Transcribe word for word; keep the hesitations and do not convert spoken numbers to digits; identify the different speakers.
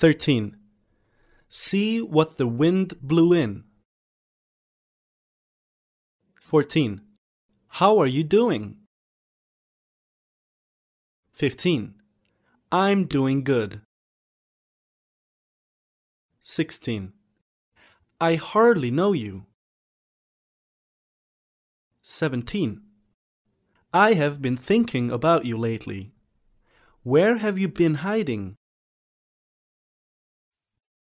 Speaker 1: thirteen. See what the wind blew in. fourteen. How are you doing? fifteen. I'm doing good. sixteen. I hardly know you. seventeen. I have been thinking about you lately. Where have you been hiding?